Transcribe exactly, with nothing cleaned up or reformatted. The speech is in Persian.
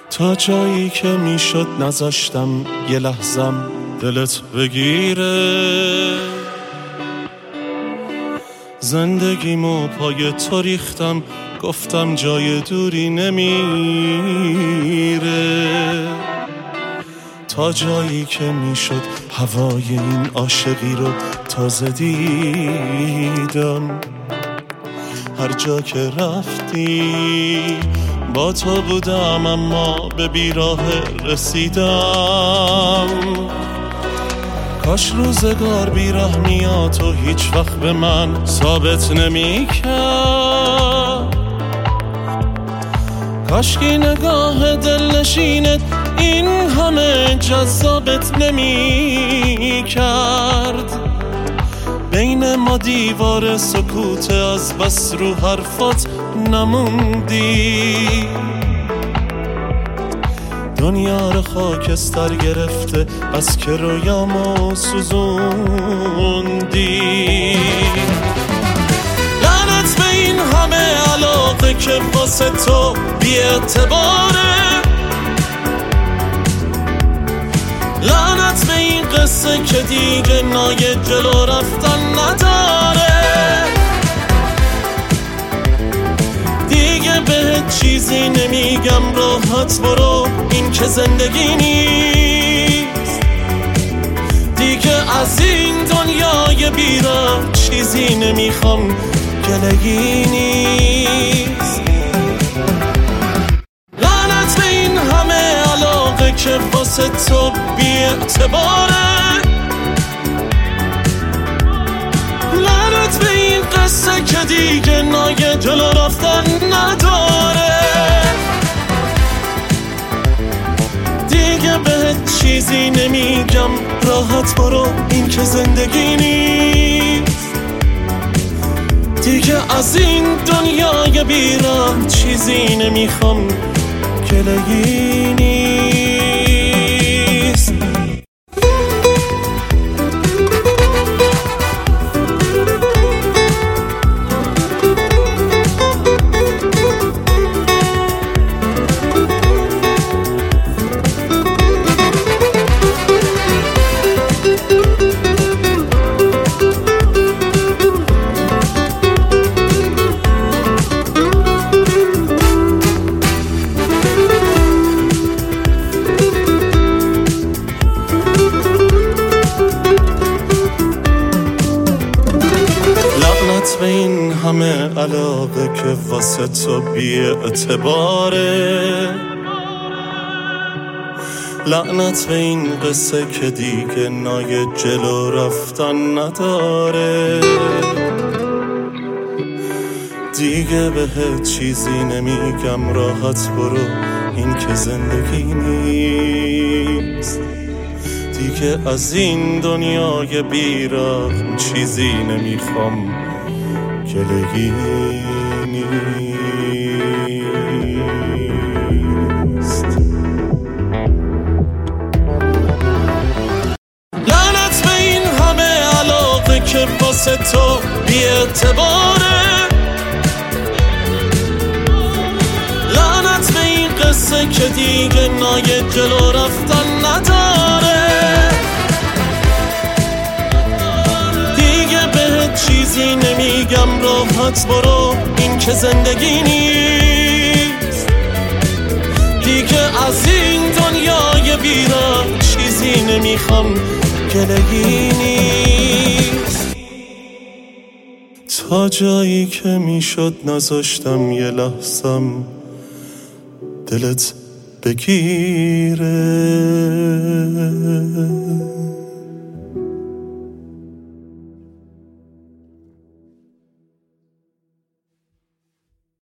تا جایی که میشد نذاشتم یه لحظم دلت بگیره، زندگیمو پای تو ریختم، گفتم جای دوری نمیره، تا جایی که میشد هوای این عاشقی رو تازه دیدم. هر جا که رفتی با تو بودم، اما به بیراه رسیدم. کاش روزگار بیرحمیات و هیچ وقت به من ثابت نمی کرد، کاش که نگاه دلنشینت این همه جذابت نمی کرد. بین ما دیوار سکوت، از بس رو حرفات نموندی. دنیا رو خاکستر گرفته، بس که رویامو سوزوندی. لعنت به این همه علاقه که واسه تو بی اعتباره، لعنت به این قصه که دیگه نای جلو رفتن نداره. دیگه بهت چیزی نمیگم، راحت برو، این که زندگی نیست. دیگه از این دنیای بیراه چیزی نمیخوام، گلگی نیست. لعنت به این همه علاقه که واسه تو بی اعتباره، لعنت به این قصه که دیگه نای جلو رفتن نداره. دیگه بهت چیزی نمیگم، راحت برو، این که زندگی نیست. دیگه از این دنیای بیراه چیزی نمیخوام، گلگی نیست. به این همه علاقه که واسه تو بی اعتباره، لعنت به این قصه که دیگه نای جلو رفتن نداره. دیگه بهت چیزی نمیگم، راحت برو، این که زندگی نیست. دیگه از این دنیای بیراه چیزی نمیخوام، گلگی نیست. لعنت به این همه علاقه که واسه تو بی اعتباره، لعنت به این قصه که دیگه نای جلو رفتن نداره. چیزی نمیگم، راحت برو، این که زندگی نیست. دیگه از این دنیای بیراه چیزی نمیخوام، گلگی نیست. تا جایی که میشد نذاشتم یه لحظم دلت بگیره.